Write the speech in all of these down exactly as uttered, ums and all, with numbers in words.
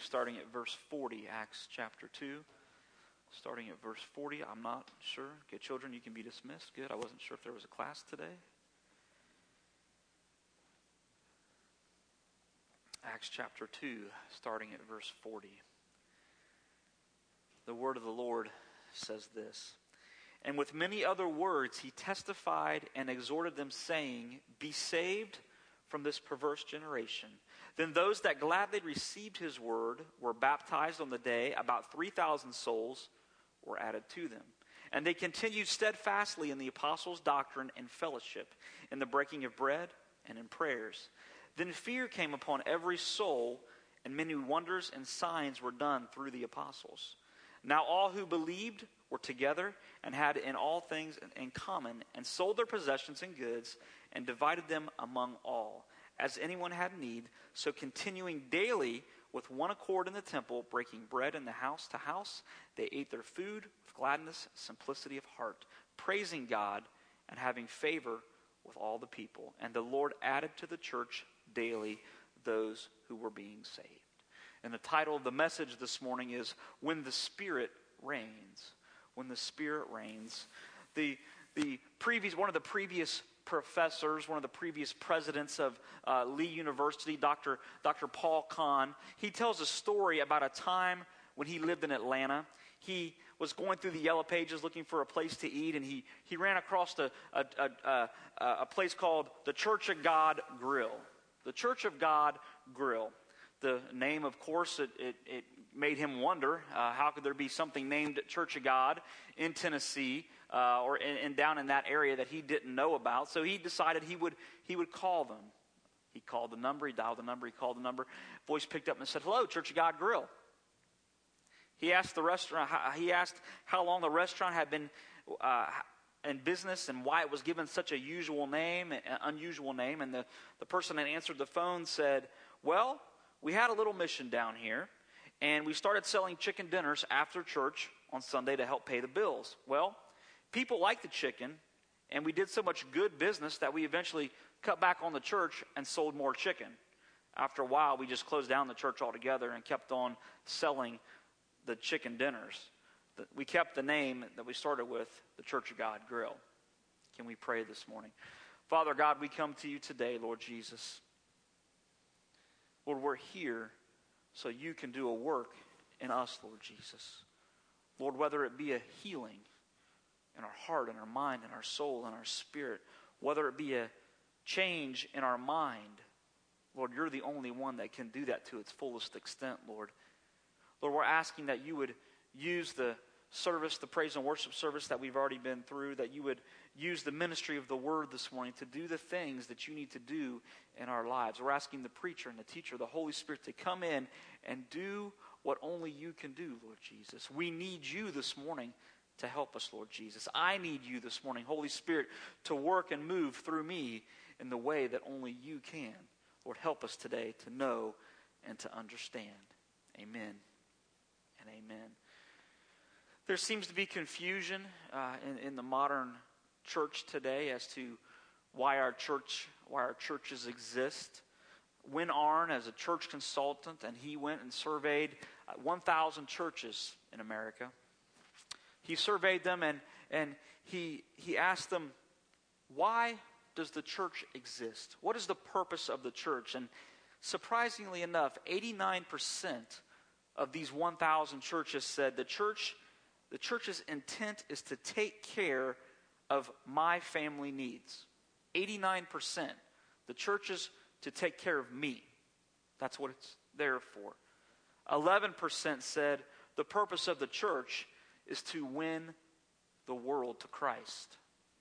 starting at verse forty, Acts chapter two. Starting at verse forty, I'm not sure. Okay, children, you can be dismissed. Good, I wasn't sure if there was a class today. Acts chapter two, starting at verse forty. The word of the Lord says this. And with many other words he testified and exhorted them, saying, Be saved from this perverse generation. Then those that gladly received his word were baptized on the day. About three thousand souls were added to them. And they continued steadfastly in the apostles' doctrine and fellowship, in the breaking of bread and in prayers. Then fear came upon every soul, and many wonders and signs were done through the apostles. Now all who believed were together and had in all things in common, and sold their possessions and goods, and divided them among all, as anyone had need. So continuing daily with one accord in the temple, breaking bread in the house to house, they ate their food with gladness, simplicity of heart, praising God and having favor with all the people. And the Lord added to the church daily those who were being saved. And the title of the message this morning is When the Spirit Reigns. When the Spirit Reigns. The, the previous, one of the previous professors, one of the previous presidents of uh, Lee University, Doctor Doctor Paul Kahn, he tells a story about a time when he lived in Atlanta. He was going through the Yellow Pages looking for a place to eat, and he, he ran across a, a, a, a, a place called the Church of God Grill. The Church of God Grill. The name, of course, it, it, it made him wonder, uh, how could there be something named Church of God in Tennessee uh, or in, in down in that area that he didn't know about? So he decided he would he would call them. He called the number, he dialed the number, he called the number. Voice picked up and said, "Hello, Church of God Grill." He asked the restaurant. He asked how long the restaurant had been uh, in business and why it was given such a usual name, an unusual name. And the, the person that answered the phone said, "Well, we had a little mission down here, and we started selling chicken dinners after church on Sunday to help pay the bills. Well, people liked the chicken, and we did so much good business that we eventually cut back on the church and sold more chicken. After a while, we just closed down the church altogether and kept on selling the chicken dinners. We kept the name that we started with, the Church of God Grill." Can we pray this morning? Father God, we come to you today, Lord Jesus. Lord, we're here so you can do a work in us, Lord Jesus. Lord, whether it be a healing in our heart, in our mind, in our soul, in our spirit, whether it be a change in our mind, Lord, you're the only one that can do that to its fullest extent, Lord. Lord, we're asking that you would use the service, the praise and worship service that we've already been through, that you would use the ministry of the word this morning to do the things that you need to do in our lives. We're asking the preacher and the teacher, the Holy Spirit, to come in and do what only you can do, Lord Jesus. We need you this morning to help us, Lord Jesus. I need you this morning, Holy Spirit, to work and move through me in the way that only you can. Lord, help us today to know and to understand. Amen and amen. There seems to be confusion uh, in, in the modern church today as to why our church, why our churches exist. Win Arn, as a church consultant, and he went and surveyed uh, one thousand churches in America. He surveyed them, and and he he asked them, why does the church exist? What is the purpose of the church? And surprisingly enough, eighty-nine percent of these one thousand churches said the church. The church's intent is to take care of my family needs. eighty-nine percent. The church is to take care of me. That's what it's there for. eleven percent said the purpose of the church is to win the world to Christ.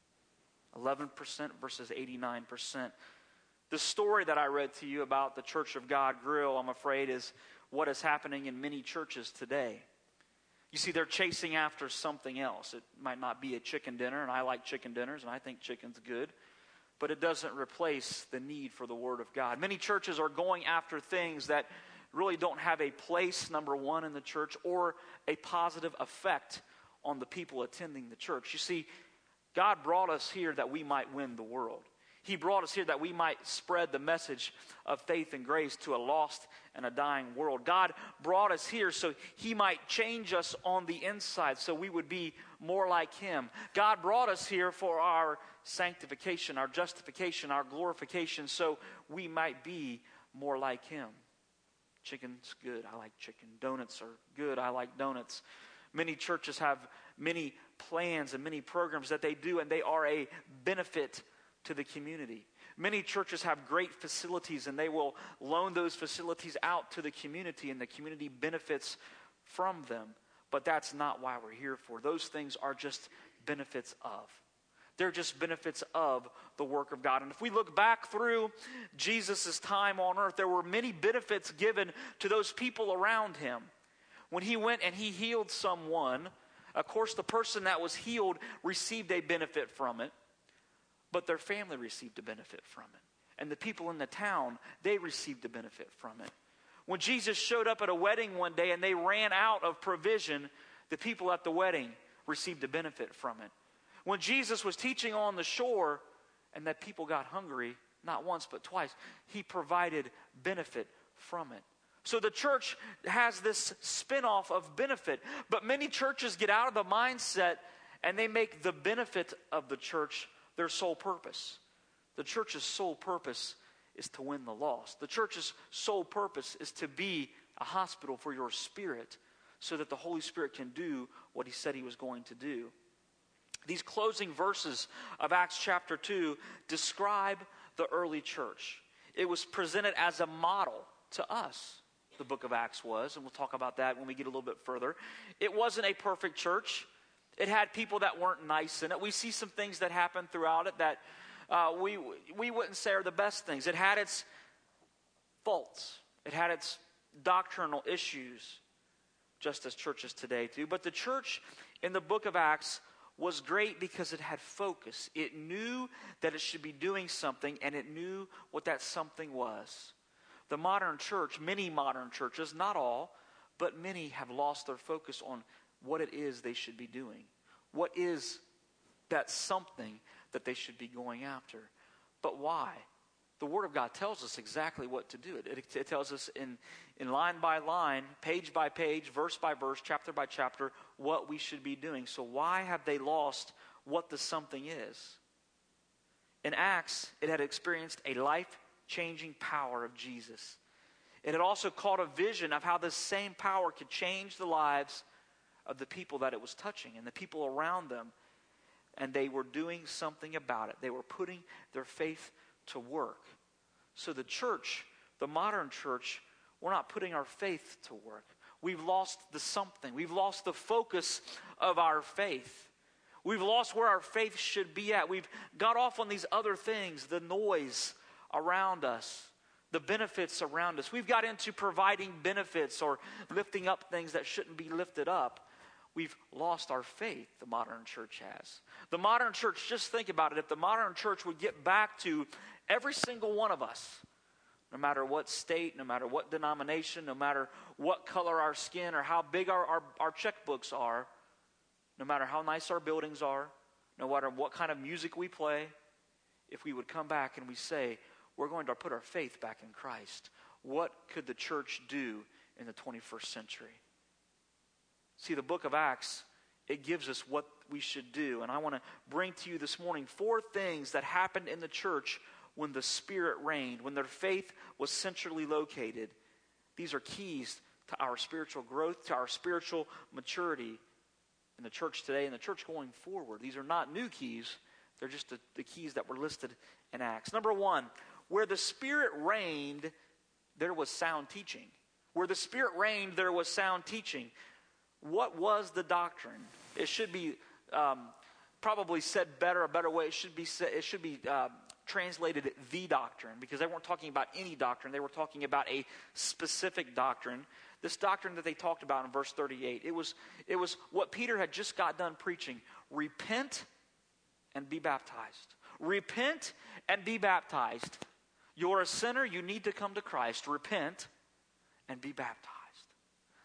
eleven percent versus eighty-nine percent. The story that I read to you about the Church of God Grill, I'm afraid, is what is happening in many churches today. You see, they're chasing after something else. It might not be a chicken dinner, and I like chicken dinners, and I think chicken's good. But it doesn't replace the need for the Word of God. Many churches are going after things that really don't have a place, number one, in the church, or a positive effect on the people attending the church. You see, God brought us here that we might win the world. He brought us here that we might spread the message of faith and grace to a lost and a dying world. God brought us here so he might change us on the inside so we would be more like him. God brought us here for our sanctification, our justification, our glorification, so we might be more like him. Chicken's good. I like chicken. Donuts are good. I like donuts. Many churches have many plans and many programs that they do, and they are a benefit to the community. Many churches have great facilities, and they will loan those facilities out to the community, and the community benefits from them. But that's not why we're here for. Those things are just benefits of. They're just benefits of the work of God. And if we look back through Jesus' time on earth, there were many benefits given to those people around him. When he went and he healed someone, of course the person that was healed received a benefit from it, but their family received a benefit from it. And the people in the town, they received a benefit from it. When Jesus showed up at a wedding one day and they ran out of provision, the people at the wedding received a benefit from it. When Jesus was teaching on the shore and that people got hungry, not once but twice, he provided benefit from it. So the church has this spin-off of benefit. But many churches get out of the mindset and they make the benefit of the church their sole purpose. The church's sole purpose is to win the lost. The church's sole purpose is to be a hospital for your spirit so that the Holy Spirit can do what he said he was going to do. These closing verses of Acts chapter two describe the early church. It was presented as a model to us, the book of Acts was, and we'll talk about that when we get a little bit further. It wasn't a perfect church. It had people that weren't nice in it. We see some things that happened throughout it that uh, we we wouldn't say are the best things. It had its faults. It had its doctrinal issues, just as churches today do. But the church in the book of Acts was great because it had focus. It knew that it should be doing something, and it knew what that something was. The modern church, many modern churches, not all, but many have lost their focus on what it is they should be doing. What is that something that they should be going after? But why? The Word of God tells us exactly what to do. It, it, it tells us in, in line by line, page by page, verse by verse, chapter by chapter, what we should be doing. So why have they lost what the something is? In Acts, it had experienced a life-changing power of Jesus. It had also caught a vision of how this same power could change the lives of the people that it was touching and the people around them. And they were doing something about it. They were putting their faith to work. So the church, the modern church, we're not putting our faith to work. We've lost the something. We've lost the focus of our faith. We've lost where our faith should be at. We've got off on these other things, the noise around us, the benefits around us. We've got into providing benefits or lifting up things that shouldn't be lifted up. We've lost our faith, the modern church has. The modern church, just think about it, if the modern church would get back to every single one of us, no matter what state, no matter what denomination, no matter what color our skin or how big our, our, our checkbooks are, no matter how nice our buildings are, no matter what kind of music we play, if we would come back and we say, we're going to put our faith back in Christ, what could the church do in the twenty-first century? See, the book of Acts, it gives us what we should do. And I want to bring to you this morning four things that happened in the church when the Spirit reigned, when their faith was centrally located. These are keys to our spiritual growth, to our spiritual maturity in the church today and the church going forward. These are not new keys. They're just the, the keys that were listed in Acts. Number one, where the Spirit reigned, there was sound teaching. Where the Spirit reigned, there was sound teaching. What was the doctrine? It should be um, probably said better, a better way. It should be said, it should be uh, translated the doctrine, because they weren't talking about any doctrine. They were talking about a specific doctrine. This doctrine that they talked about in verse thirty-eight. It was it was what Peter had just got done preaching. Repent and be baptized. Repent and be baptized. You're a sinner. You need to come to Christ. Repent and be baptized.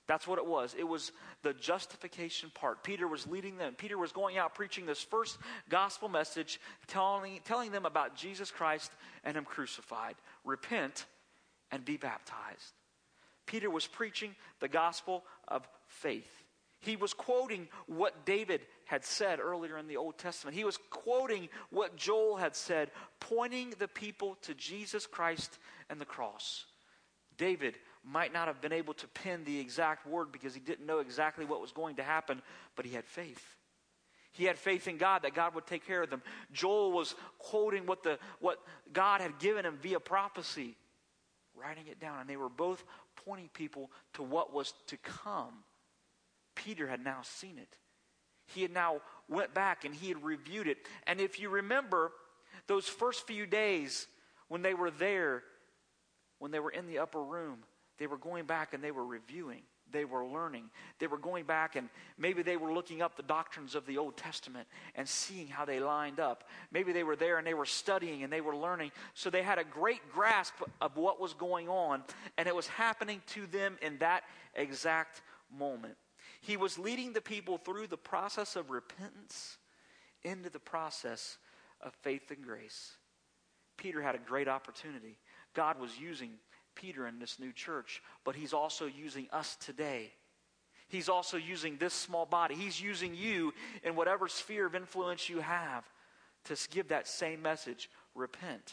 That's what it was. It was the justification part. Peter was leading them. Peter was going out preaching this first gospel message, telling, telling them about Jesus Christ and Him crucified. Repent and be baptized. Peter was preaching the gospel of faith. He was quoting what David had said earlier in the Old Testament. He was quoting what Joel had said, pointing the people to Jesus Christ and the cross. David might not have been able to pen the exact word because he didn't know exactly what was going to happen, but he had faith. He had faith in God that God would take care of them. Joel was quoting what the what God had given him via prophecy, writing it down, and they were both pointing people to what was to come. Peter had now seen it. He had now went back and he had reviewed it. And if you remember those first few days when they were there, when they were in the upper room, they were going back and they were reviewing. They were learning. They were going back and maybe they were looking up the doctrines of the Old Testament and seeing how they lined up. Maybe they were there and they were studying and they were learning. So they had a great grasp of what was going on, and it was happening to them in that exact moment. He was leading the people through the process of repentance into the process of faith and grace. Peter had a great opportunity. God was using Peter in this new church, but He's also using us today. He's also using this small body. He's using you in whatever sphere of influence you have to give that same message. Repent.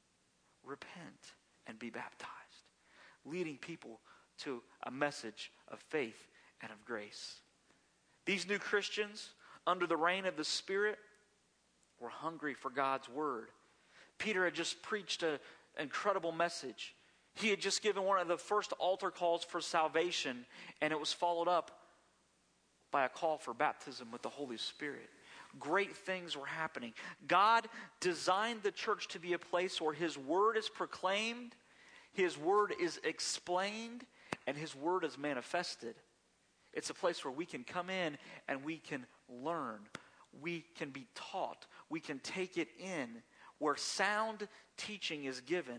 Repent and be baptized. Leading people to a message of faith and of grace. These new Christians, under the reign of the Spirit, were hungry for God's word. Peter had just preached an incredible message. He had just given one of the first altar calls for salvation, and it was followed up by a call for baptism with the Holy Spirit. Great things were happening. God designed the church to be a place where His word is proclaimed, His word is explained, and His word is manifested. It's a place where we can come in and we can learn. We can be taught. We can take it in, where sound teaching is given.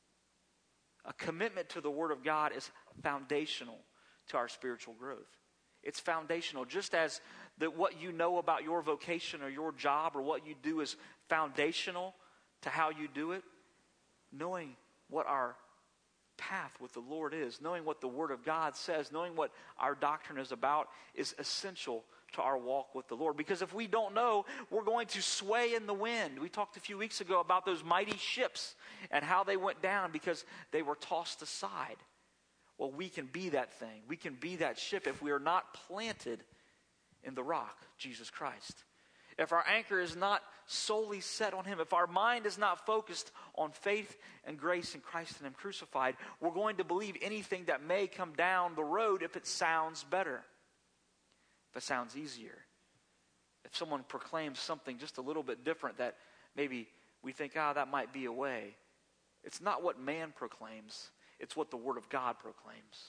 A commitment to the Word of God is foundational to our spiritual growth. It's foundational. Just as the, what you know about your vocation or your job or what you do is foundational to how you do it, knowing what our path with the Lord is, knowing what the Word of God says, knowing what our doctrine is about is essential to our walk with the Lord. Because if we don't know, we're going to sway in the wind. We talked a few weeks ago about those mighty ships and how they went down because they were tossed aside. Well, we can be that thing. We can be that ship if we are not planted in the rock, Jesus Christ. If our anchor is not solely set on Him, if our mind is not focused on faith and grace in Christ and Him crucified, we're going to believe anything that may come down the road if it sounds better, if it sounds easier. If someone proclaims something just a little bit different that maybe we think, ah, oh, that might be a way. It's not what man proclaims. It's what the Word of God proclaims.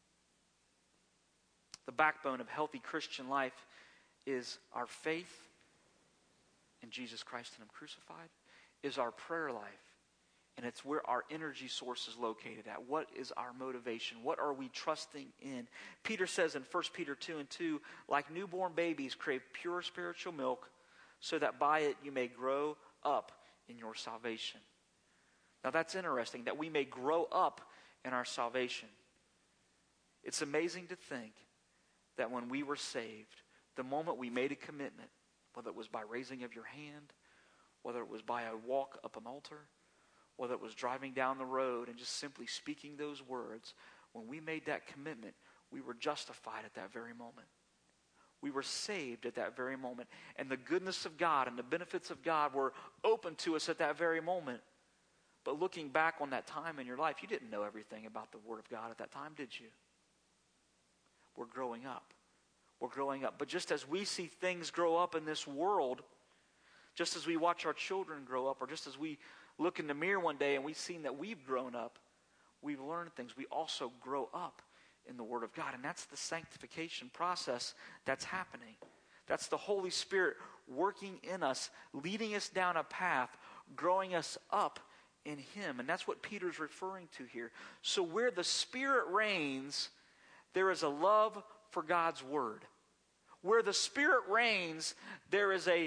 The backbone of healthy Christian life is our faith in Jesus Christ and Him crucified, is our prayer life. And it's where our energy source is located at. What is our motivation? What are we trusting in? Peter says in First Peter two and two, like newborn babies crave pure spiritual milk, so that by it you may grow up in your salvation. Now that's interesting, that we may grow up in our salvation. It's amazing to think that when we were saved, the moment we made a commitment, whether it was by raising of your hand, whether it was by a walk up an altar, whether it was driving down the road and just simply speaking those words, when we made that commitment, we were justified at that very moment. We were saved at that very moment. And the goodness of God and the benefits of God were open to us at that very moment. But looking back on that time in your life, you didn't know everything about the Word of God at that time, did you? We're growing up. We're growing up. But just as we see things grow up in this world, just as we watch our children grow up, or just as we look in the mirror one day and we've seen that we've grown up, we've learned things, we also grow up in the Word of God. And that's the sanctification process that's happening. That's the Holy Spirit working in us, leading us down a path, growing us up in Him. And that's what Peter's referring to here. So where the Spirit reigns, there is a love for God's word. Where the Spirit reigns, there is a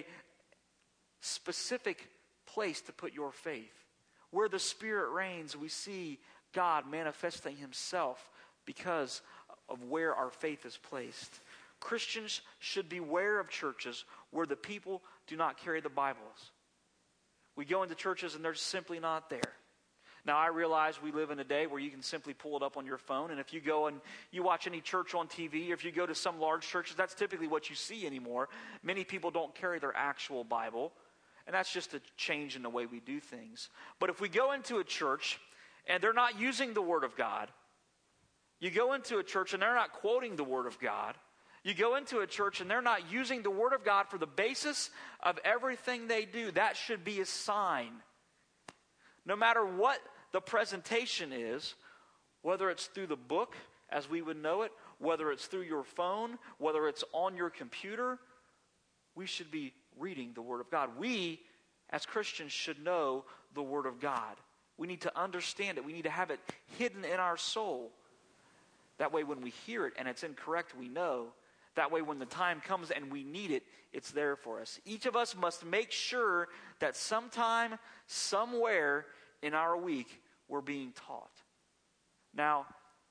specific place to put your faith. Where the Spirit reigns, we see God manifesting himself because of where our faith is placed. Christians should beware of churches where the people do not carry the Bibles. We go into churches and they're simply not there. Now, I realize we live in a day where you can simply pull it up on your phone, and if you go and you watch any church on T V, or if you go to some large churches, that's typically what you see anymore. Many people don't carry their actual Bible, and that's just a change in the way we do things. But if we go into a church and they're not using the Word of God, you go into a church and they're not quoting the Word of God, you go into a church and they're not using the Word of God for the basis of everything they do, that should be a sign. No matter what the presentation is, whether it's through the book as we would know it, whether it's through your phone, whether it's on your computer, we should be reading the Word of God. We, as Christians, should know the Word of God. We need to understand it. We need to have it hidden in our soul. That way when we hear it and it's incorrect, we know. That way when the time comes and we need it, it's there for us. Each of us must make sure that sometime, somewhere in our week, we're being taught. Now,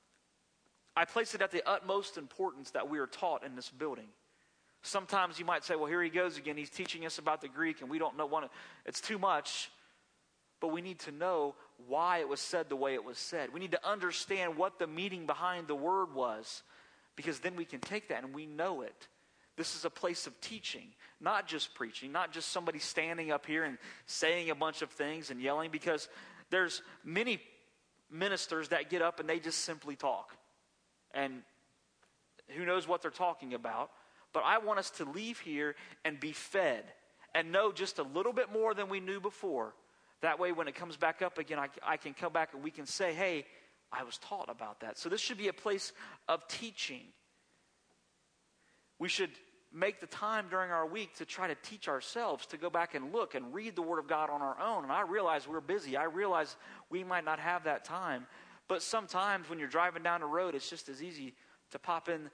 I place it at the utmost importance that we are taught in this building. Sometimes you might say, well, here he goes again. He's teaching us about the Greek and we don't know what it, it's too much. But we need to know why it was said the way it was said. We need to understand what the meaning behind the word was, because then we can take that and we know it. This is a place of teaching, not just preaching, not just somebody standing up here and saying a bunch of things and yelling, because there's many ministers that get up and they just simply talk. And who knows what they're talking about. But I want us to leave here and be fed and know just a little bit more than we knew before. That way when it comes back up again, I, I can come back and we can say, hey, I was taught about that. So this should be a place of teaching. We should make the time during our week to try to teach ourselves, to go back and look and read the Word of God on our own. And I realize we're busy. I realize we might not have that time. But sometimes when you're driving down the road, it's just as easy to pop in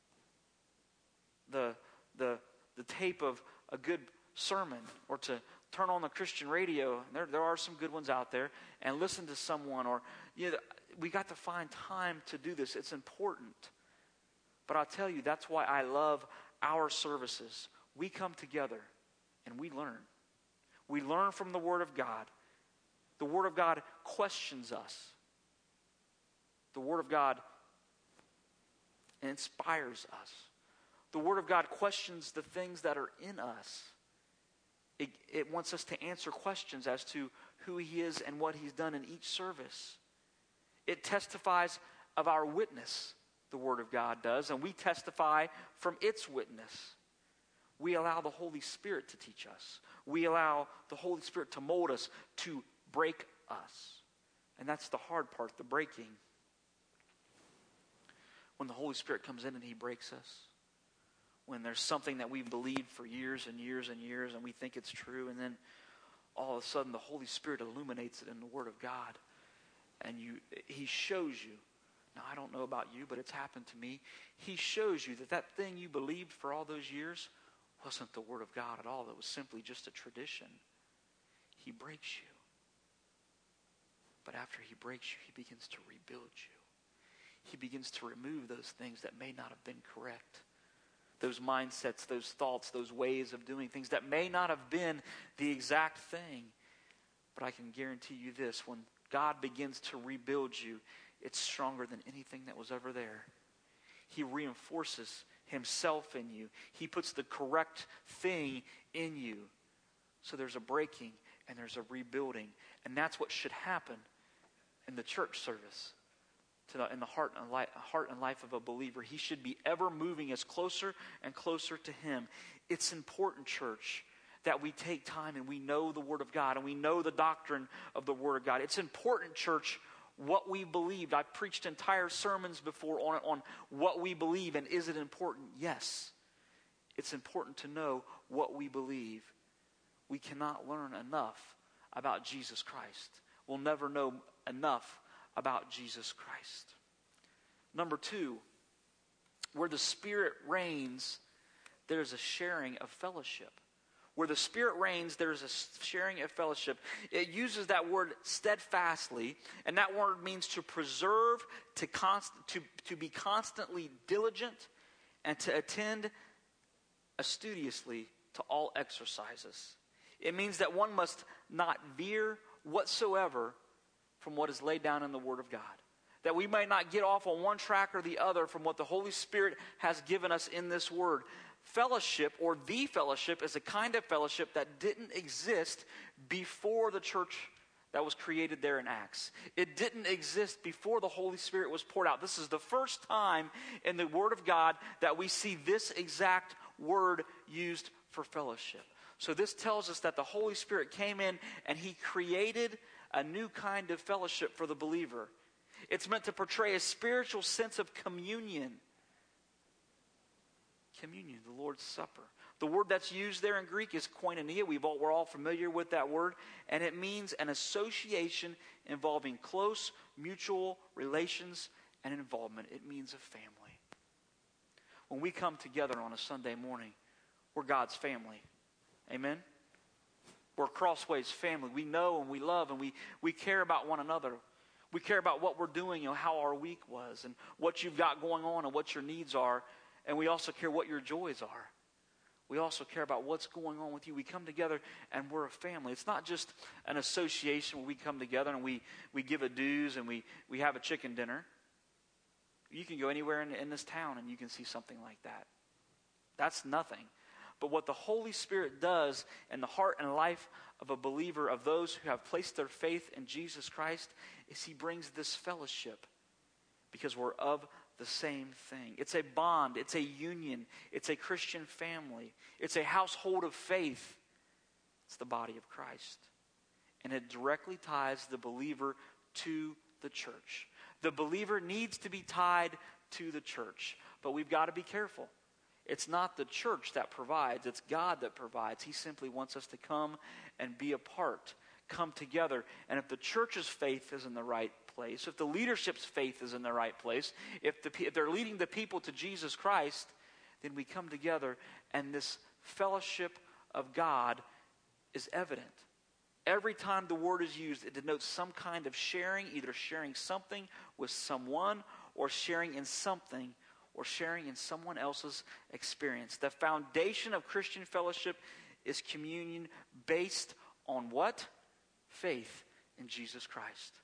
the the the tape of a good sermon, or to turn on the Christian radio. There there are some good ones out there, and listen to someone. Or you know, we got to find time to do this. It's important. But I'll tell you, that's why I love our services. We come together and we learn. We learn from the Word of God. The Word of God questions us. The Word of God inspires us. The Word of God questions the things that are in us. It, it wants us to answer questions as to who He is and what He's done in each service. It testifies of our witness, the Word of God does, and we testify from its witness. We allow the Holy Spirit to teach us. We allow the Holy Spirit to mold us, to break us. And that's the hard part, the breaking. When the Holy Spirit comes in and He breaks us. When there's something that we've believed for years and years and years and we think it's true, and then all of a sudden the Holy Spirit illuminates it in the Word of God. And you, He shows you. Now, I don't know about you, but it's happened to me. He shows you that that thing you believed for all those years wasn't the Word of God at all. It was simply just a tradition. He breaks you. But after He breaks you, He begins to rebuild you. He begins to remove those things that may not have been correct. Those mindsets, those thoughts, those ways of doing things that may not have been the exact thing. But I can guarantee you this, when God begins to rebuild you, it's stronger than anything that was ever there. He reinforces Himself in you. He puts the correct thing in you. So there's a breaking and there's a rebuilding. And that's what should happen in the church service. To the, in the heart and, life, heart and life of a believer. He should be ever moving us closer and closer to Him. It's important, church, that we take time and we know the Word of God and we know the doctrine of the Word of God. It's important, church, what we believed. I've preached entire sermons before on, on what we believe, and is it important? Yes. It's important to know what we believe. We cannot learn enough about Jesus Christ. We'll never know enough about Jesus Christ. Number two, Where the Spirit reigns, there's a sharing of fellowship. Where the Spirit reigns, there's a sharing of fellowship. It uses that word steadfastly, and that word means to preserve, to const- to, to be constantly diligent, and to attend assiduously to all exercises. It means that one must not veer whatsoever from what is laid down in the Word of God. That we may not get off on one track or the other from what the Holy Spirit has given us in this Word. Fellowship, or the fellowship, is a kind of fellowship that didn't exist before the church that was created there in Acts. It didn't exist before the Holy Spirit was poured out. This is the first time in the Word of God that we see this exact word used for fellowship. So this tells us that the Holy Spirit came in and He created a new kind of fellowship for the believer. It's meant to portray a spiritual sense of communion. Communion, the Lord's Supper. The word that's used there in Greek is koinonia. We've all, we're all familiar with that word. And it means an association involving close mutual relations and involvement. It means a family. When we come together on a Sunday morning, we're God's family. Amen? We're Crossways family. We know and we love and we, we care about one another. We care about what we're doing, you know, how our week was and what you've got going on and what your needs are. And we also care what your joys are. We also care about what's going on with you. We come together and we're a family. It's not just an association where we come together and we, we give a dues and we, we have a chicken dinner. You can go anywhere in, in this town and you can see something like that. That's nothing. But what the Holy Spirit does in the heart and life of a believer, of those who have placed their faith in Jesus Christ, is He brings this fellowship because we're of the same thing. It's a bond. It's a union. It's a Christian family. It's a household of faith. It's the body of Christ. And it directly ties the believer to the church. The believer needs to be tied to the church. But we've got to be careful. It's not the church that provides. It's God that provides. He simply wants us to come and be a part, come together. And if the church's faith is in the right place, if the leadership's faith is in the right place, if, the, if they're leading the people to Jesus Christ, then we come together and this fellowship of God is evident. Every time the word is used, it denotes some kind of sharing, either sharing something with someone or sharing in something or sharing in someone else's experience. The foundation of Christian fellowship is communion based on what? Faith in Jesus Christ.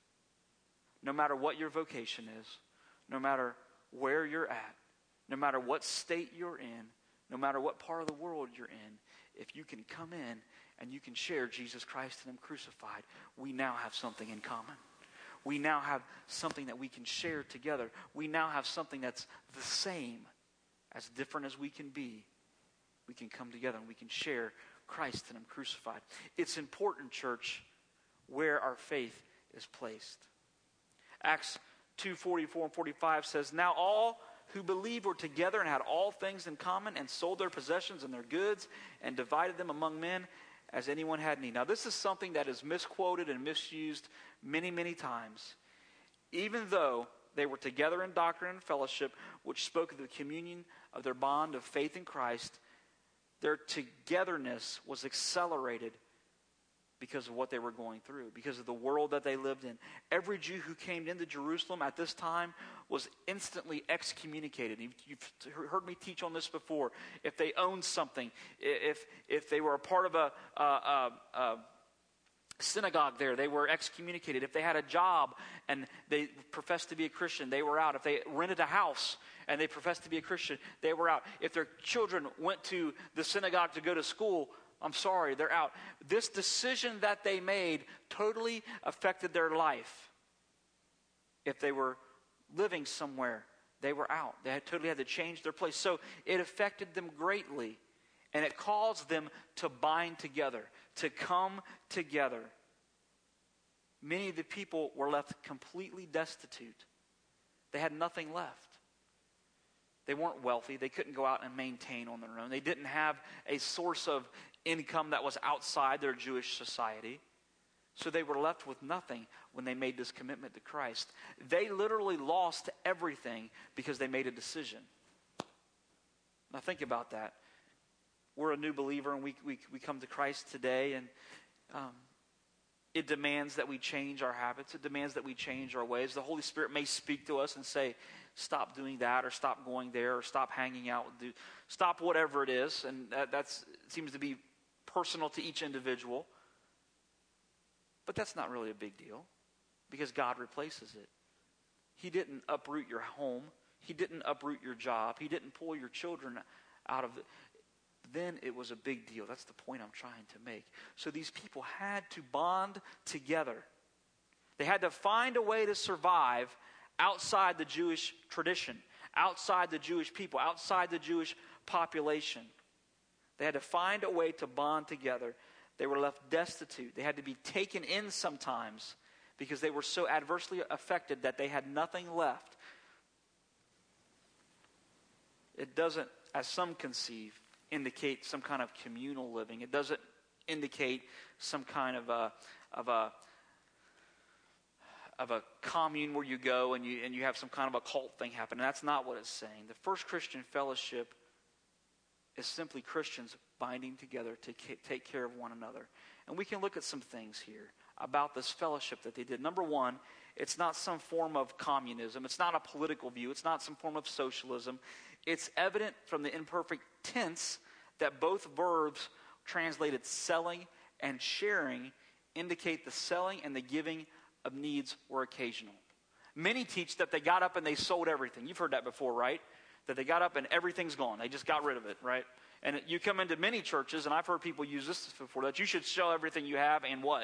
No matter what your vocation is, no matter where you're at, no matter what state you're in, no matter what part of the world you're in, if you can come in and you can share Jesus Christ and Him crucified, we now have something in common. We now have something that we can share together. We now have something that's the same, as different as we can be. We can come together and we can share Christ and Him crucified. It's important, church, where our faith is placed. Acts two forty-four and forty-five says, "Now all who believed were together and had all things in common and sold their possessions and their goods and divided them among men as anyone had need." Now this is something that is misquoted and misused many, many times. Even though they were together in doctrine and fellowship, which spoke of the communion of their bond of faith in Christ, their togetherness was accelerated because of what they were going through, because of the world that they lived in. Every Jew who came into Jerusalem at this time was instantly excommunicated. You've heard me teach on this before. If they owned something, if if they were a part of a, a, a, a synagogue there, they were excommunicated. If they had a job and they professed to be a Christian, they were out. If they rented a house and they professed to be a Christian, they were out. If their children went to the synagogue to go to school, I'm sorry, they're out. This decision that they made totally affected their life. If they were living somewhere, they were out. They had totally had to change their place. So it affected them greatly. And it caused them to bind together, to come together. Many of the people were left completely destitute. They had nothing left. They weren't wealthy. They couldn't go out and maintain on their own. They didn't have a source of income that was outside their Jewish society. So they were left with nothing when they made this commitment to Christ. They literally lost everything because they made a decision. Now think about that. We're a new believer and we, we, we come to Christ today, and um, it demands that we change our habits. It demands that we change our ways. The Holy Spirit may speak to us and say, stop doing that, or stop going there, or stop hanging out, do, stop whatever it is. And that that's, seems to be personal to each individual. But that's not really a big deal, because God replaces it. He didn't uproot your home. He didn't uproot your job. He didn't pull your children out of it. Then it was a big deal. That's the point I'm trying to make. So these people had to bond together. They had to find a way to survive outside the Jewish tradition, outside the Jewish people, outside the Jewish population. They had to find a way to bond together. They were left destitute. They had to be taken in sometimes because they were so adversely affected that they had nothing left. It doesn't, as some conceive, indicate some kind of communal living. It doesn't indicate some kind of a of a of a commune where you go and you and you have some kind of a cult thing happen. And that's not what it's saying. The first Christian fellowship is simply Christians binding together to take care of one another. And we can look at some things here about this fellowship that they did. Number one, it's not some form of communism. It's not a political view. It's not some form of socialism. It's evident from the imperfect tense that both verbs translated selling and sharing indicate the selling and the giving of needs were occasional. Many teach that they got up and they sold everything. You've heard that before, right? That they got up and everything's gone. They just got rid of it, right? And you come into many churches, and I've heard people use this before, that you should sell everything you have and what?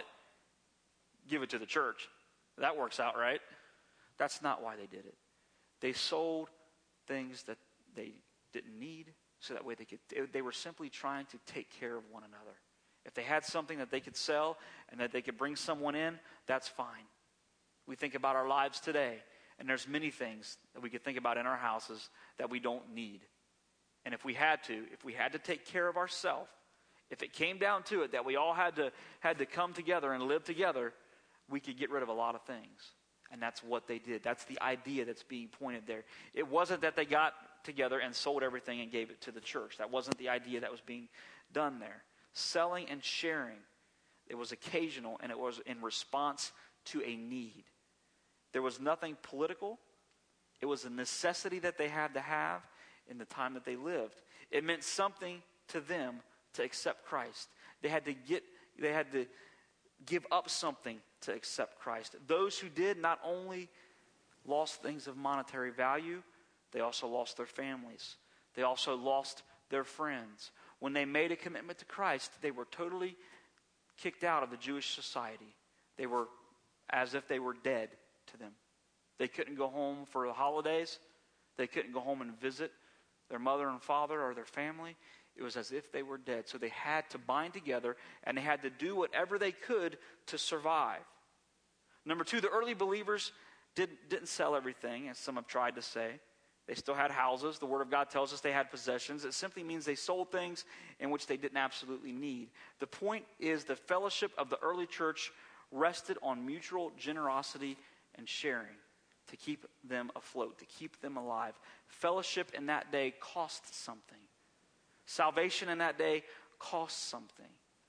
Give it to the church. That works out, right? That's not why they did it. They sold things that they didn't need, so that way they could, they were simply trying to take care of one another. If they had something that they could sell and that they could bring someone in, that's fine. We think about our lives today, and there's many things that we could think about in our houses that we don't need. And if we had to, if we had to take care of ourselves, if it came down to it that we all had to had to come together and live together, we could get rid of a lot of things. And that's what they did. That's the idea that's being pointed there. It wasn't that they got together and sold everything and gave it to the church. That wasn't the idea that was being done there. Selling and sharing, it was occasional, and it was in response to a need. There was nothing political. It was a necessity that they had to have in the time that they lived. It meant something to them to accept Christ. They had to get, they had to give up something to accept Christ. Those who did not only lost things of monetary value, they also lost their families. They also lost their friends. When they made a commitment to Christ, they were totally kicked out of the Jewish society. They were as if they were dead to them. They couldn't go home for the holidays. They couldn't go home and visit their mother and father or their family. It was as if they were dead. So they had to bind together, and they had to do whatever they could to survive. Number two, the early believers didn't, didn't sell everything, as some have tried to say. They still had houses. The Word of God tells us they had possessions. It simply means they sold things in which they didn't absolutely need. The point is the fellowship of the early church rested on mutual generosity and sharing to keep them afloat, to keep them alive. Fellowship in that day cost something. Salvation in that day costs something.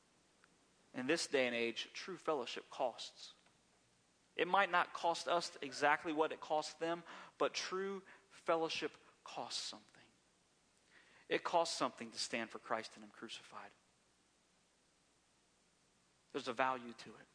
In this day and age, true fellowship costs. It might not cost us exactly what it cost them, but true fellowship costs something. It costs something to stand for Christ and Him crucified. There's a value to it.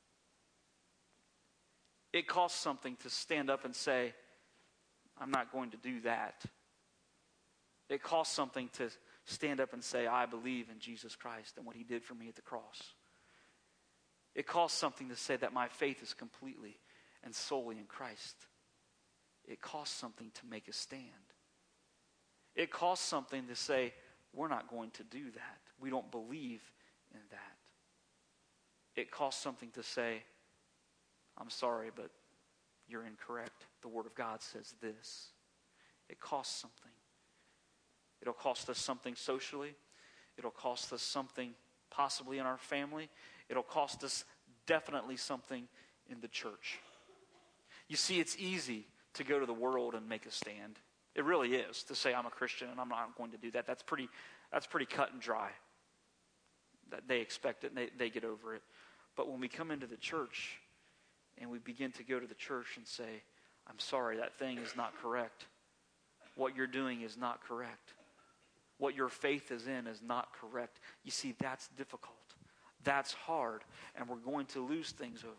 It costs something to stand up and say, I'm not going to do that. It costs something to stand up and say, I believe in Jesus Christ and what He did for me at the cross. It costs something to say that my faith is completely and solely in Christ. It costs something to make a stand. It costs something to say, we're not going to do that. We don't believe in that. It costs something to say, I'm sorry, but you're incorrect. The Word of God says this. It costs something. It'll cost us something socially. It'll cost us something possibly in our family. It'll cost us definitely something in the church. You see, it's easy to go to the world and make a stand. It really is, to say I'm a Christian and I'm not going to do that. That's pretty, that's pretty cut and dry. That they expect it and they, they get over it. But when we come into the church and we begin to go to the church and say, I'm sorry, that thing is not correct. What you're doing is not correct. What your faith is in is not correct. You see, that's difficult. That's hard. And we're going to lose things over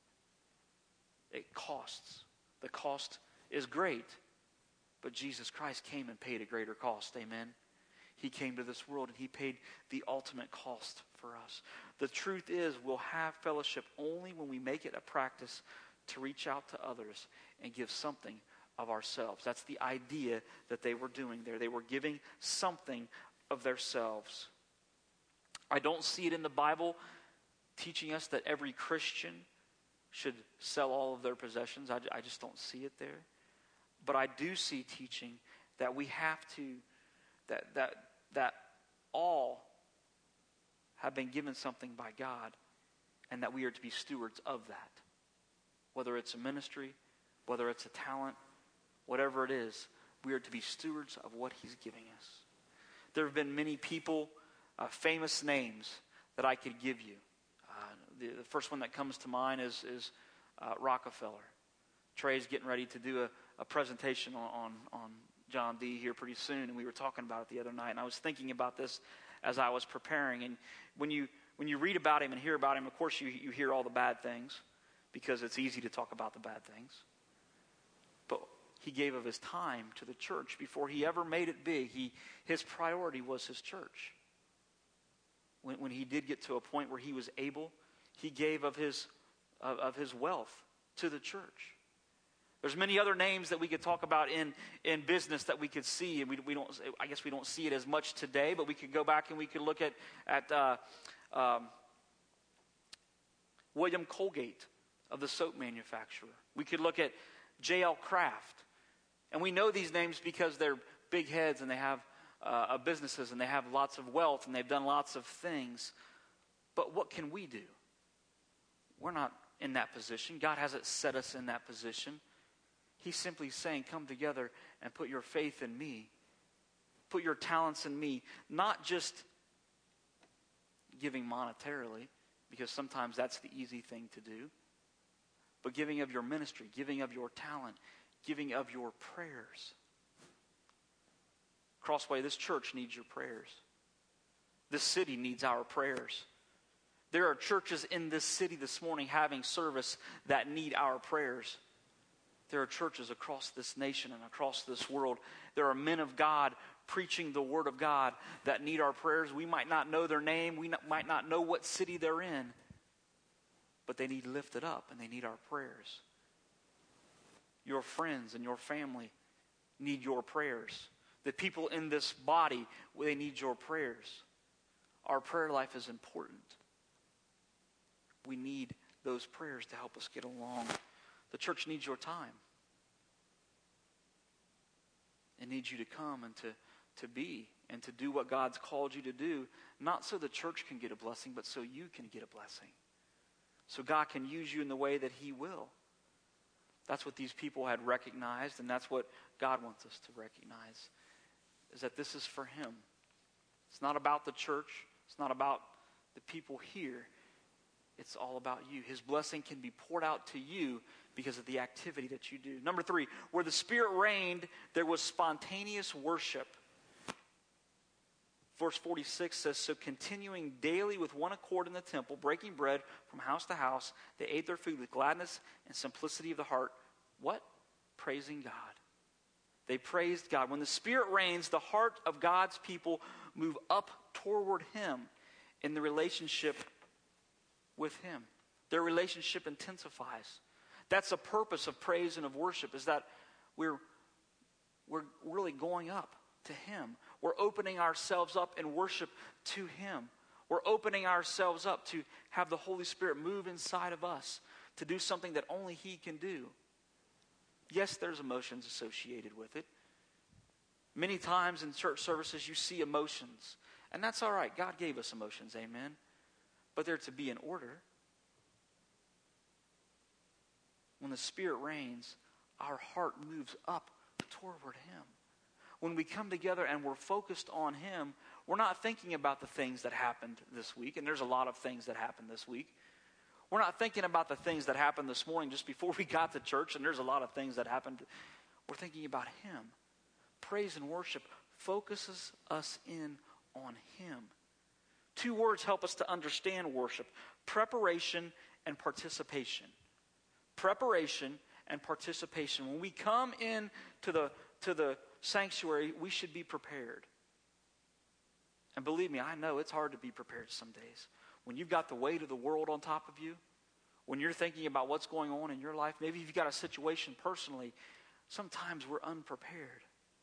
it. It costs. The cost is great. But Jesus Christ came and paid a greater cost. Amen. He came to this world and he paid the ultimate cost for us. The truth is, we'll have fellowship only when we make it a practice to reach out to others and give something of ourselves. That's the idea that they were doing there. They were giving something of themselves. I don't see it in the Bible teaching us that every Christian should sell all of their possessions. I, I just don't see it there. But I do see teaching that we have to, that that that all have been given something by God, and that we are to be stewards of that. Whether it's a ministry, whether it's a talent, whatever it is, we are to be stewards of what he's giving us. There have been many people, uh, famous names that I could give you. Uh, the, the first one that comes to mind is, is uh, Rockefeller. Trey's getting ready to do a, a presentation on, on, on John D. here pretty soon, and we were talking about it the other night, and I was thinking about this as I was preparing. And when you when you read about him and hear about him, of course you, you hear all the bad things, because it's easy to talk about the bad things. But he gave of his time to the church before he ever made it big. He his priority was his church. When, when he did get to a point where he was able, he gave of his of, of his wealth to the church. There's many other names that we could talk about in, in business that we could see, and we, we don't. I guess we don't see it as much today, but we could go back and we could look at at uh, um, William Colgate of the soap manufacturer. We could look at J L Kraft, and we know these names because they're big heads and they have uh, businesses and they have lots of wealth and they've done lots of things. But what can we do? We're not in that position. God hasn't set us in that position. He's simply saying, come together and put your faith in me. Put your talents in me. Not just giving monetarily, because sometimes that's the easy thing to do. But giving of your ministry, giving of your talent, giving of your prayers. Crossway, this church needs your prayers. This city needs our prayers. There are churches in this city this morning having service that need our prayers. There are churches across this nation and across this world. There are men of God preaching the word of God that need our prayers. We might not know their name. We not, might not know what city they're in. But they need lifted up and they need our prayers. Your friends and your family need your prayers. The people in this body, they need your prayers. Our prayer life is important. We need those prayers to help us get along. The church needs your time. It needs you to come and to, to be and to do what God's called you to do, not so the church can get a blessing, but so you can get a blessing. So God can use you in the way that he will. That's what these people had recognized, and that's what God wants us to recognize, is that this is for him. It's not about the church. It's not about the people here. It's all about you. His blessing can be poured out to you because of the activity that you do. Number three, where the Spirit reigned, there was spontaneous worship. Verse forty-six says, so continuing daily with one accord in the temple, breaking bread from house to house, they ate their food with gladness and simplicity of the heart. What? Praising God. They praised God. When the Spirit reigns, the heart of God's people move up toward him in the relationship with him. Their relationship intensifies. That's the purpose of praise and of worship, is that we're, we're really going up to him. We're opening ourselves up in worship to him. We're opening ourselves up to have the Holy Spirit move inside of us to do something that only he can do. Yes, there's emotions associated with it. Many times in church services you see emotions. And that's all right. God gave us emotions, amen. But they're to be in order. When the Spirit reigns, our heart moves up toward him. when we come together and we're focused on Him, we're not thinking about the things that happened this week, and there's a lot of things that happened this week. We're not thinking about the things that happened this morning just before we got to church, and there's a lot of things that happened. We're thinking about Him. Praise and worship focuses us in on Him. Two words help us to understand worship: preparation and participation. Preparation and participation. When we come in to the, to the sanctuary, we should be prepared. And believe me, I know it's hard to be prepared some days. When you've got the weight of the world on top of you, when you're thinking about what's going on in your life, maybe you've got a situation personally, sometimes we're unprepared.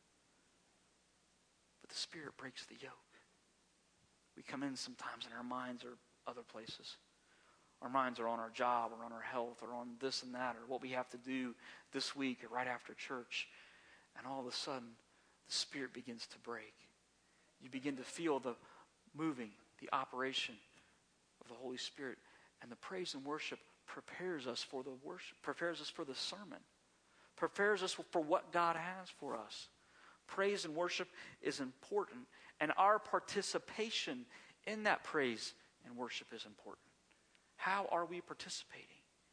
But the Spirit breaks the yoke. We come in sometimes and our minds are other places. Our minds are on our job or on our health or on this and that or what we have to do this week or right after church. And all of a sudden, the Spirit begins to break. You begin to feel the moving, the operation of the Holy Spirit. And the praise and worship prepares us for the worship, prepares us for the sermon, prepares us for what God has for us. Praise and worship is important, and our participation in that praise and worship is important. How are we participating?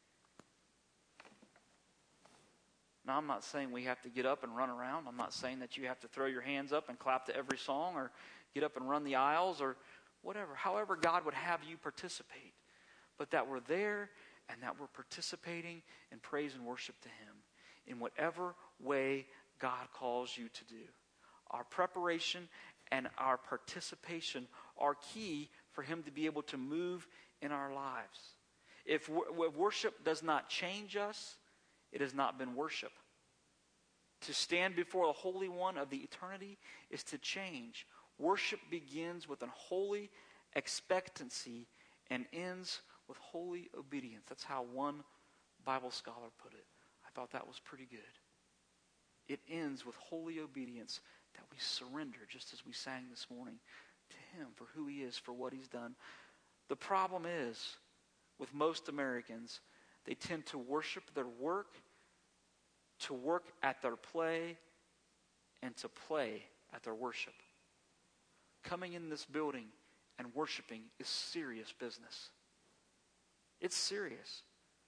Now, I'm not saying we have to get up and run around. I'm not saying that you have to throw your hands up and clap to every song or get up and run the aisles or whatever. However God would have you participate. But that we're there and that we're participating in praise and worship to Him in whatever way God calls you to do. Our preparation and our participation are key for Him to be able to move in our lives. If worship does not change us, it has not been worship. To stand before the Holy One of the eternity is to change. Worship begins with a holy expectancy and ends with holy obedience. That's how one Bible scholar put it. I thought that was pretty good. It ends with holy obedience, that we surrender, just as we sang this morning, to Him for who He is, for what He's done. The problem is, with most Americans, they tend to worship their work, to work at their play, and to play at their worship. Coming in this building and worshiping is serious business. It's serious.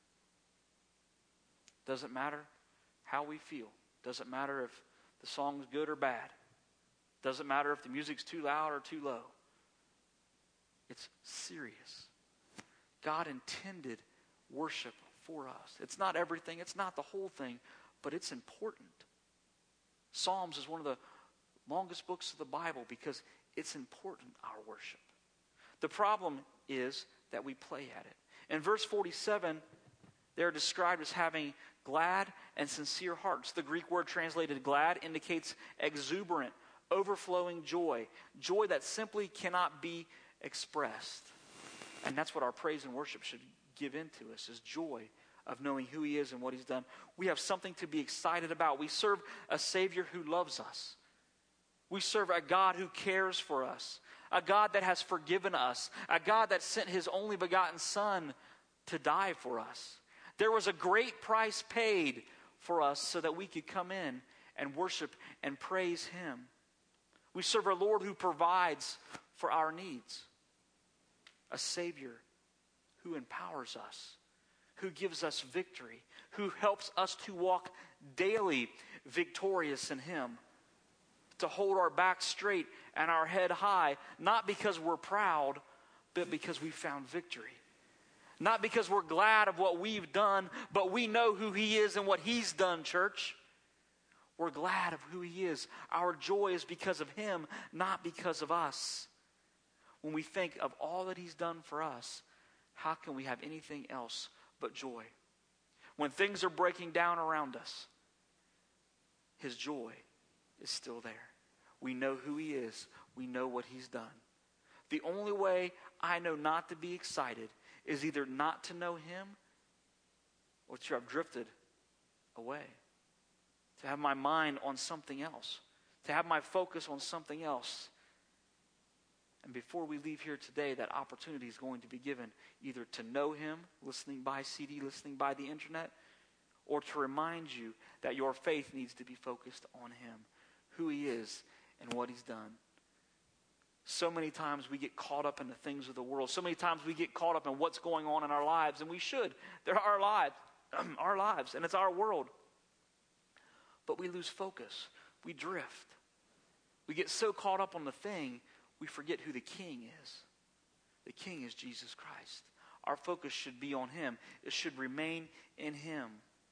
Doesn't matter how we feel. Doesn't matter if the song's good or bad. Doesn't matter if the music's too loud or too low. It's serious. God intended worship for us. It's not everything. It's not the whole thing. But it's important. Psalms is one of the longest books of the Bible because it's important, our worship. The problem is that we play at it. In verse forty-seven, they're described as having glad and sincere hearts. The Greek word translated glad indicates exuberant, overflowing joy. Joy that simply cannot be expressed. And that's what our praise and worship should give into us, is joy of knowing who He is and what He's done. We have something to be excited about. We serve a Savior who loves us. We serve a God who cares for us. A God that has forgiven us. A God that sent His only begotten Son to die for us. There was a great price paid for us so that we could come in and worship and praise Him. We serve a Lord who provides for our needs. A Savior who empowers us, who gives us victory, who helps us to walk daily victorious in Him, to hold our back straight and our head high, not because we're proud, but because we found victory. Not because we're glad of what we've done, but we know who He is and what He's done, church. We're glad of who He is. Our joy is because of Him, not because of us. When we think of all that He's done for us, how can we have anything else but joy? When things are breaking down around us, His joy is still there. We know who He is. We know what He's done. The only way I know not to be excited is either not to know Him or to have drifted away. To have my mind on something else. To have my focus on something else. And before we leave here today, that opportunity is going to be given either to know Him, listening by C D, listening by the internet, or to remind you that your faith needs to be focused on Him, who he is and what he's done. So many times we get caught up in the things of the world. So many times we get caught up in what's going on in our lives, and we should. They're our lives, our lives, and it's our world. But we lose focus. We drift. We get so caught up on the thing, we forget who the king is. The king is Jesus Christ. Our focus should be on him. It should remain in him.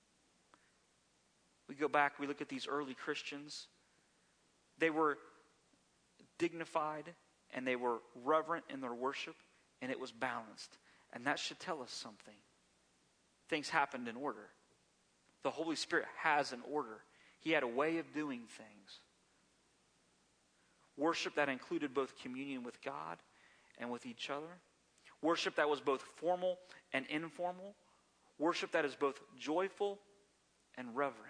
We go back, we look at these early Christians. They were dignified and they were reverent in their worship, and it was balanced. And that should tell us something. Things happened in order. The Holy Spirit has an order. He had a way of doing things. Worship that included both communion with God and with each other. Worship that was both formal and informal. Worship that is both joyful and reverent.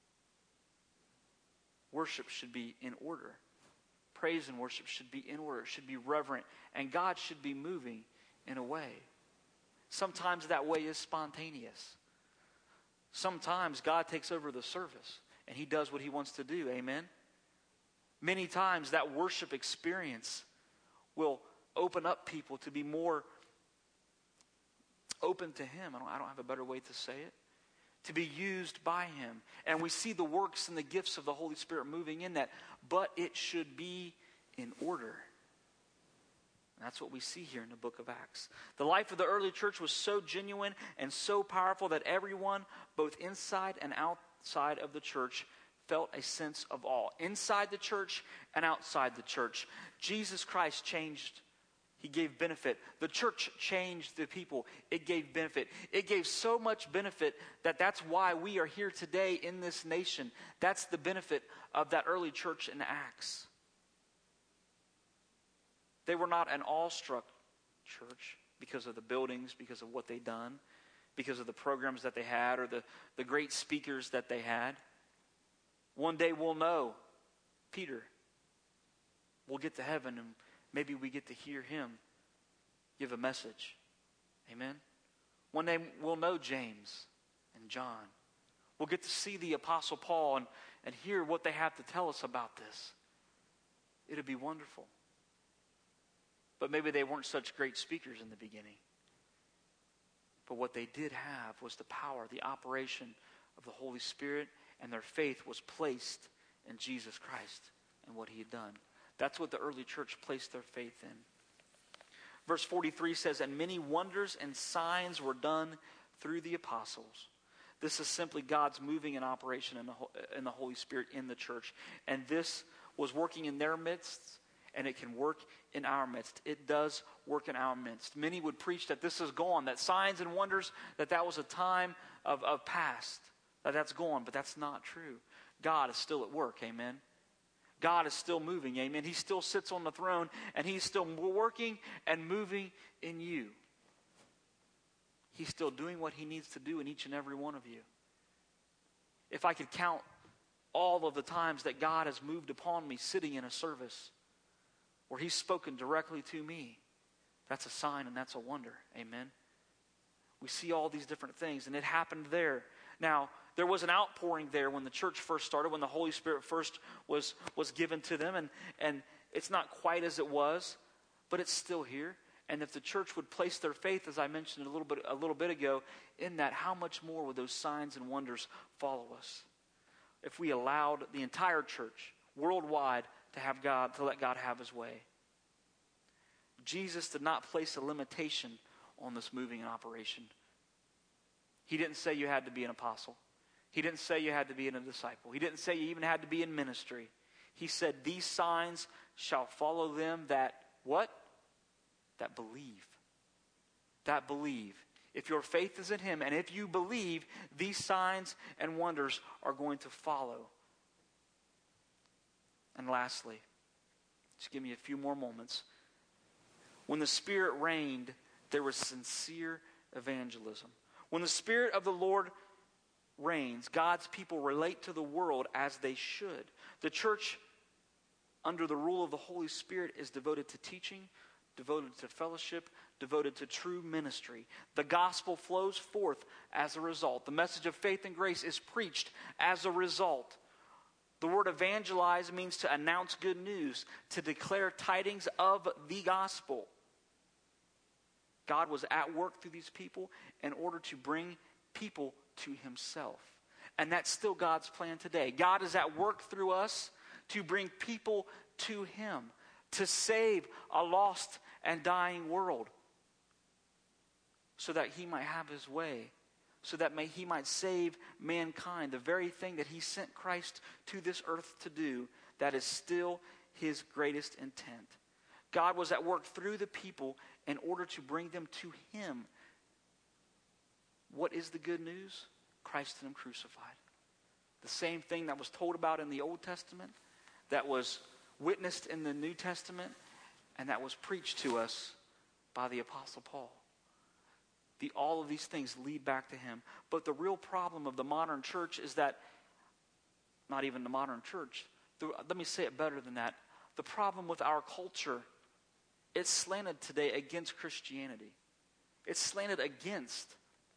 Worship should be in order. Praise and worship should be in order. It should be reverent. And God should be moving in a way. Sometimes that way is spontaneous. Sometimes God takes over the service and he does what he wants to do. Amen? Many times that worship experience will open up people to be more open to him. I don't, I don't have a better way to say it. To be used by him. And we see the works and the gifts of the Holy Spirit moving in that. But it should be in order. And that's what we see here in the book of Acts. The life of the early church was so genuine and so powerful that everyone, both inside and outside of the church, felt a sense of awe. Inside the church and outside the church. Jesus Christ changed. He gave benefit. The church changed the people. It gave benefit. It gave so much benefit that that's why we are here today in this nation. That's the benefit of that early church in Acts. They were not an awestruck church because of the buildings, because of what they'd done, because of the programs that they had, or the, the great speakers that they had. One day we'll know Peter. We'll get to heaven and maybe we get to hear him give a message. Amen? One day we'll know James and John. We'll get to see the Apostle Paul and, and hear what they have to tell us about this. It'll be wonderful. But maybe they weren't such great speakers in the beginning. But what they did have was the power, the operation of the Holy Spirit, and their faith was placed in Jesus Christ and what he had done. That's what the early church placed their faith in. Verse forty-three says, and many wonders and signs were done through the apostles. This is simply God's moving in operation in the, in the Holy Spirit in the church. And this was working in their midst, and it can work in our midst. It does work in our midst. Many would preach that this is gone, that signs and wonders, that that was a time of, of past, that that's gone, but that's not true. God is still at work, amen? God is still moving, amen? He still sits on the throne, and he's still working and moving in you. He's still doing what he needs to do in each and every one of you. If I could count all of the times that God has moved upon me sitting in a service where he's spoken directly to me, that's a sign and that's a wonder, amen? We see all these different things, and it happened there. Now, there was an outpouring there when the church first started, when the Holy Spirit first was, was given to them. And, and it's not quite as it was, but it's still here. And if the church would place their faith, as I mentioned a little bit, a little bit ago, in that, how much more would those signs and wonders follow us? If we allowed the entire church, worldwide, to have God, to let God have his way. Jesus did not place a limitation on this moving and operation. He didn't say you had to be an apostle. He didn't say you had to be a disciple. He didn't say you even had to be in ministry. He said, these signs shall follow them that, what? That believe. That believe. If your faith is in him, and if you believe, these signs and wonders are going to follow. And lastly, just give me a few more moments. When the Spirit reigned, there was sincere evangelism. When the Spirit of the Lord reigns, God's people relate to the world as they should. The church, under the rule of the Holy Spirit, is devoted to teaching, devoted to fellowship, devoted to true ministry. The gospel flows forth as a result. The message of faith and grace is preached as a result. The word evangelize means to announce good news, to declare tidings of the gospel. God was at work through these people in order to bring people to himself. And that's still God's plan today. God is at work through us to bring people to him, to save a lost and dying world, so that he might have his way, so that may, he might save mankind, the very thing that he sent Christ to this earth to do. That is still his greatest intent. God was at work through the people in order to bring them to him. What is the good news? Christ and him crucified. The same thing that was told about in the Old Testament, that was witnessed in the New Testament, and that was preached to us by the Apostle Paul. The, all of these things lead back to him. But the real problem of the modern church is that, not even the modern church, the, let me say it better than that. The problem with our culture, it's slanted today against Christianity. It's slanted against.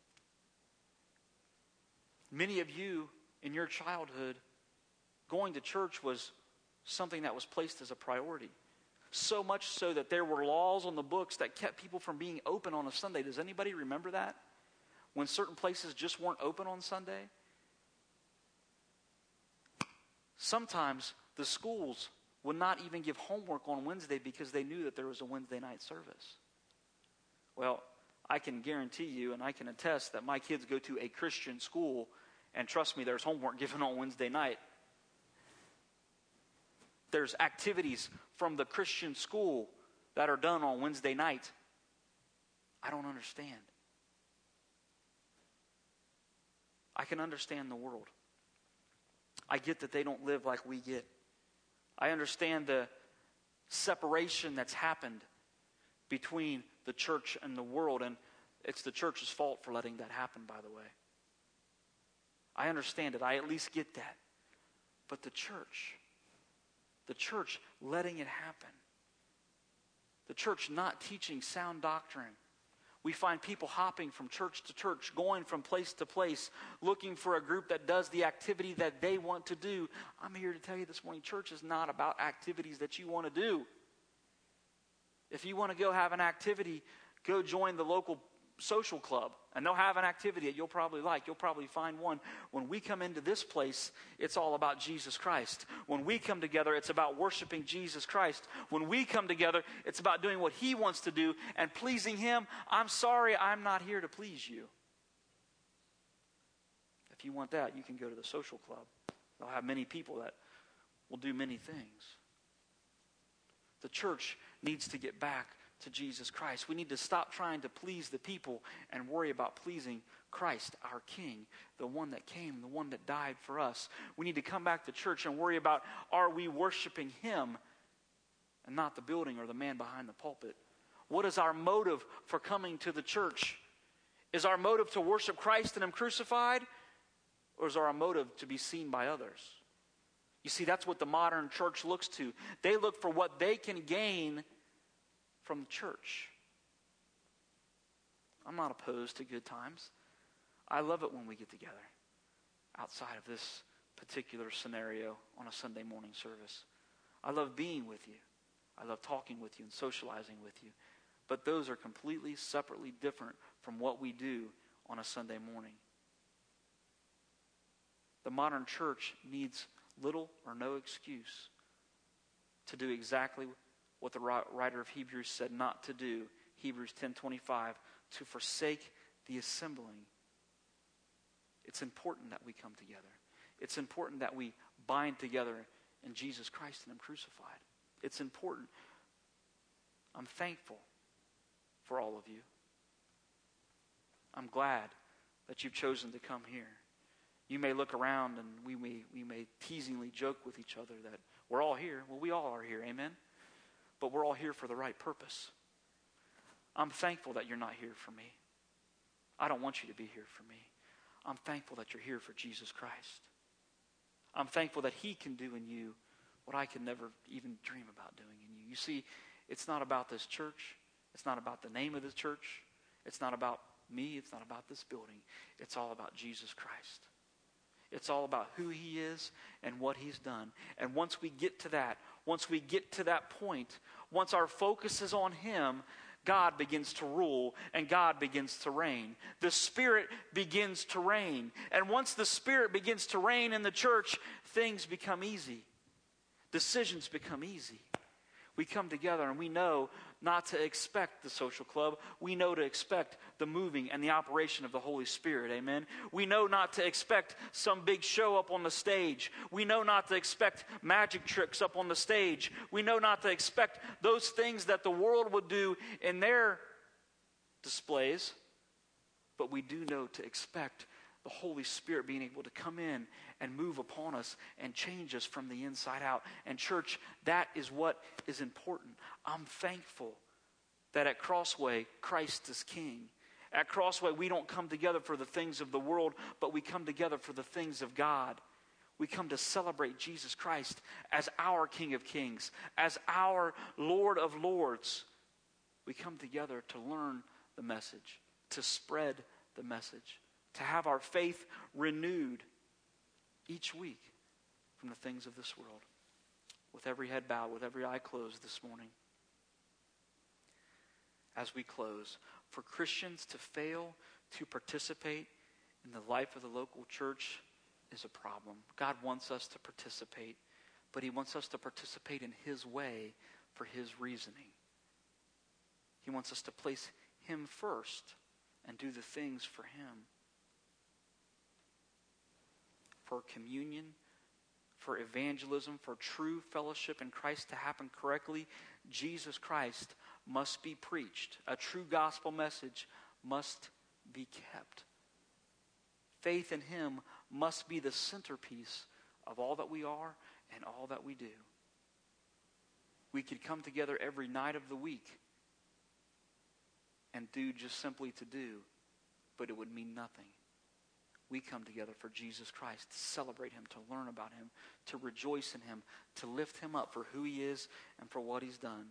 Many of you in your childhood, going to church was something that was placed as a priority. So much so that there were laws on the books that kept people from being open on a Sunday. Does anybody remember that? When certain places just weren't open on Sunday? Sometimes the schools would not even give homework on Wednesday because they knew that there was a Wednesday night service. Well, I can guarantee you and I can attest that my kids go to a Christian school, and trust me, there's homework given on Wednesday night. There's activities from the Christian school that are done on Wednesday night. I don't understand. I can understand the world. I get that they don't live like we get. I understand the separation that's happened between the church and the world, and it's the church's fault for letting that happen, by the way. I understand it. I at least get that. But the church... The church letting it happen. The church not teaching sound doctrine. We find people hopping from church to church, going from place to place, looking for a group that does the activity that they want to do. I'm here to tell you this morning, church is not about activities that you want to do. If you want to go have an activity, go join the local social club, and they'll have an activity that you'll probably like. You'll probably find one. When we come into this place, it's all about Jesus Christ. When we come together, it's about worshiping Jesus Christ. When we come together, it's about doing what he wants to do and pleasing him. I'm sorry, I'm not here to please you. If you want that, you can go to the social club. They'll have many people that will do many things. The church needs to get back to Jesus Christ. We need to stop trying to please the people and worry about pleasing Christ, our King, the one that came, the one that died for us. We need to come back to church and worry about, are we worshiping him and not the building or the man behind the pulpit? What is our motive for coming to the church? Is our motive to worship Christ and him crucified? Or is our motive to be seen by others? You see, that's what the modern church looks to. They look for what they can gain from the church. I'm not opposed to good times. I love it when we get together outside of this particular scenario on a Sunday morning service. I love being with you. I love talking with you and socializing with you. But those are completely separately different from what we do on a Sunday morning. The modern church needs little or no excuse to do exactly what the writer of Hebrews said not to do. Hebrews ten twenty-five, to forsake the assembling. It's important that we come together. It's important that we bind together in Jesus Christ and him crucified. It's important. I'm thankful for all of you. I'm glad that you've chosen to come here. You may look around and we may, we may teasingly joke with each other that we're all here. Well, we all are here, amen? But we're all here for the right purpose. I'm thankful that you're not here for me. I don't want you to be here for me. I'm thankful that you're here for Jesus Christ. I'm thankful that he can do in you what I can never even dream about doing in you. You see, it's not about this church. It's not about the name of this church. It's not about me. It's not about this building. It's all about Jesus Christ. It's all about who he is and what he's done. And once we get to that, once we get to that point, once our focus is on him, God begins to rule and God begins to reign. The Spirit begins to reign. And once the Spirit begins to reign in the church, things become easy. Decisions become easy. We come together and we know not to expect the social club. We know to expect the moving and the operation of the Holy Spirit. Amen. We know not to expect some big show up on the stage. We know not to expect magic tricks up on the stage. We know not to expect those things that the world would do in their displays. But we do know to expect the Holy Spirit being able to come in and move upon us and change us from the inside out. And church, that is what is important. I'm thankful that at Crossway, Christ is King. At Crossway, we don't come together for the things of the world, but we come together for the things of God. We come to celebrate Jesus Christ as our King of Kings, as our Lord of Lords. We come together to learn the message, to spread the message, to have our faith renewed each week from the things of this world. With every head bowed, with every eye closed this morning. As we close, for Christians to fail to participate in the life of the local church is a problem. God wants us to participate, but he wants us to participate in his way for his reasoning. He wants us to place him first and do the things for him. For communion, for evangelism, for true fellowship in Christ to happen correctly, Jesus Christ must be preached. A true gospel message must be kept. Faith in him must be the centerpiece of all that we are and all that we do. We could come together every night of the week and do just simply to do, but it would mean nothing. We come together for Jesus Christ, to celebrate him, to learn about him, to rejoice in him, to lift him up for who he is and for what he's done.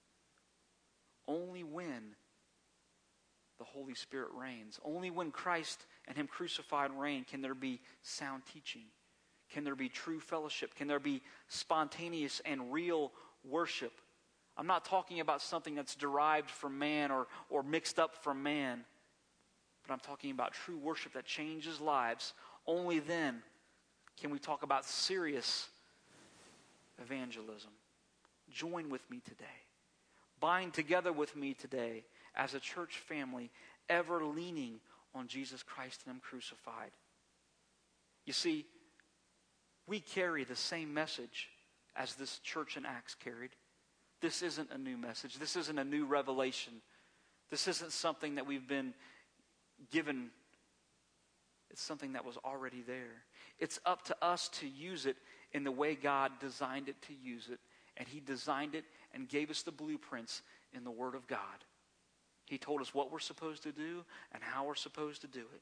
Only when the Holy Spirit reigns, only when Christ and him crucified reign, can there be sound teaching. Can there be true fellowship? Can there be spontaneous and real worship? I'm not talking about something that's derived from man or, or mixed up from man. But I'm talking about true worship that changes lives. Only then can we talk about serious evangelism. Join with me today. Bind together with me today as a church family, ever leaning on Jesus Christ and him crucified. You see, we carry the same message as this church in Acts carried. This isn't a new message. This isn't a new revelation. This isn't something that we've been given. It's something that was already there. It's up to us to use it in the way God designed it to use it. And he designed it and gave us the blueprints in the Word of God. He told us what we're supposed to do and how we're supposed to do it.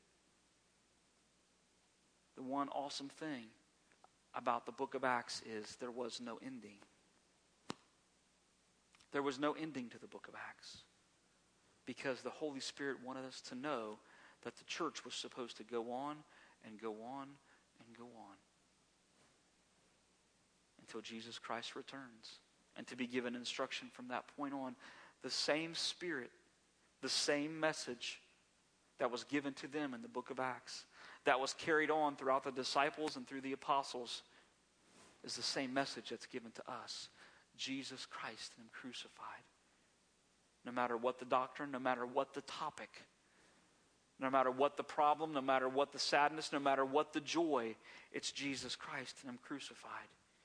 The one awesome thing about the book of Acts is there was no ending. There was no ending to the book of Acts, because the Holy Spirit wanted us to know that the church was supposed to go on and go on and go on until Jesus Christ returns, and to be given instruction from that point on. The same Spirit, the same message that was given to them in the book of Acts, that was carried on throughout the disciples and through the apostles, is the same message that's given to us. Jesus Christ and him crucified. No matter what the doctrine, no matter what the topic, no matter what the problem, no matter what the sadness, no matter what the joy, it's Jesus Christ and him crucified.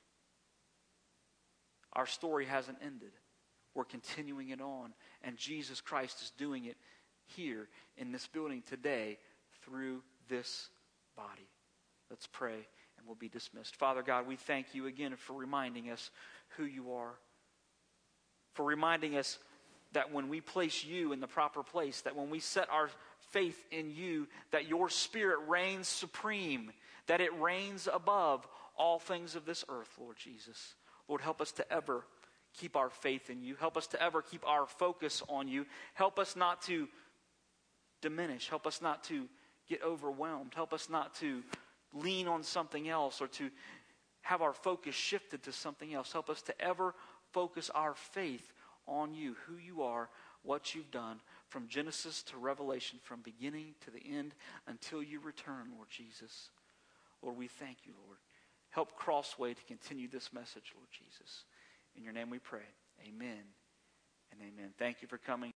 Our story hasn't ended. We're continuing it on, and Jesus Christ is doing it here in this building today through this body. Let's pray and we'll be dismissed. Father God, we thank you again for reminding us who you are, for reminding us that when we place you in the proper place, that when we set our faith in you, that your Spirit reigns supreme, that it reigns above all things of this earth, Lord Jesus. Lord, help us to ever keep our faith in you. Help us to ever keep our focus on you. Help us not to diminish. Help us not to get overwhelmed. Help us not to lean on something else or to have our focus shifted to something else. Help us to ever focus our faith on you, who you are, what you've done, from Genesis to Revelation, from beginning to the end until you return, Lord Jesus. Lord, we thank you, Lord. Help Crossway to continue this message, Lord Jesus. In your name we pray. Amen and amen. Thank you for coming.